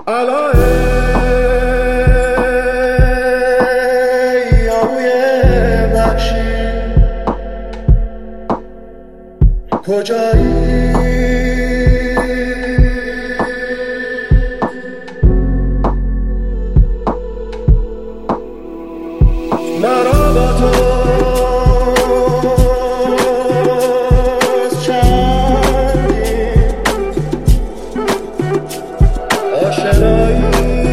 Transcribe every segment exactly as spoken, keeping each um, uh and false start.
کجایی مرا با تو چندین آشنایی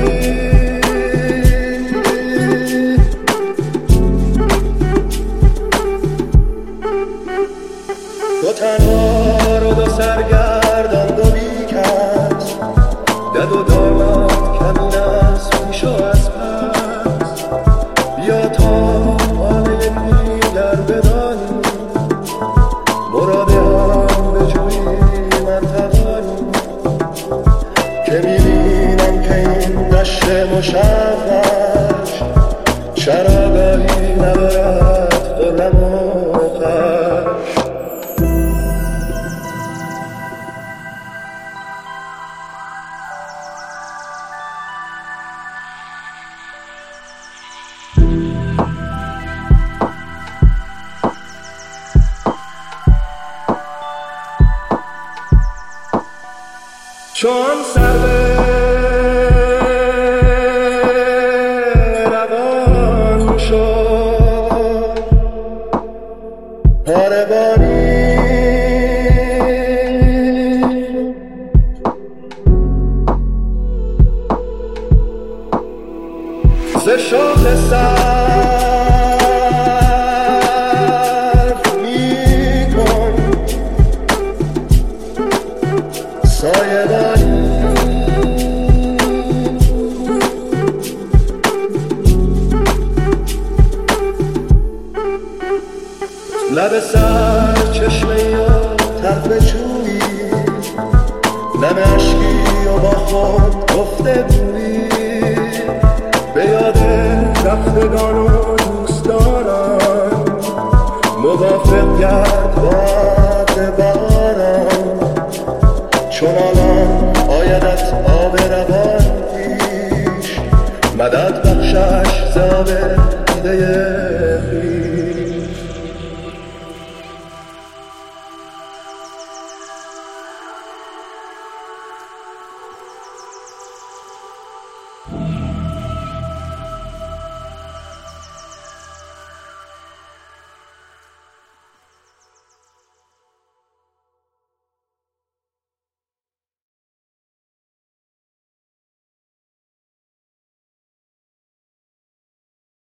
دو تنها رو دو سرگردان دو بیکس دد و داماد کمین از پیش و از پس بیا تا حاله دیگر بدانی مراد هم بجویی من توانی که میبینم که این دشت مشوش چراگاهی ندارد خرم و خوش چون سر به روان شد پاره باری ز شاخ سر می کن سایه داری لب سر چشمه یا طرف چویی نم اشکی و با خود گفته بویی به یاد رفتگان و دوست دارم موافق کرد با